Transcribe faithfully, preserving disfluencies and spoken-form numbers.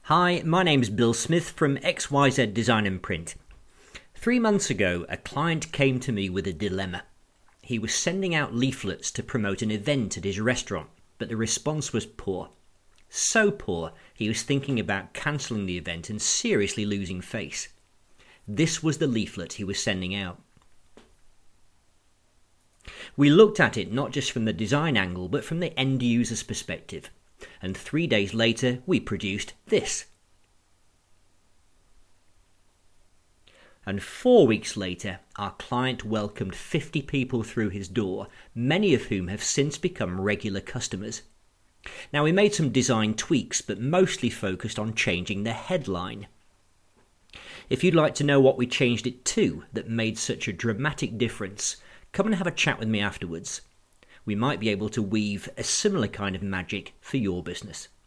Hi, my name's Bill Smith from X Y Z Design and Print. Three months ago, a client came to me with a dilemma. He was sending out leaflets to promote an event at his restaurant, but the response was poor. So poor, he was thinking about cancelling the event and seriously losing face. This was the leaflet he was sending out. We looked at it not just from the design angle, but from the end user's perspective. And three days later, we produced this. And four weeks later, our client welcomed fifty people through his door, many of whom have since become regular customers. Now, we made some design tweaks, but mostly focused on changing the headline. If you'd like to know what we changed it to that made such a dramatic difference, come and have a chat with me afterwards. We might be able to weave a similar kind of magic for your business.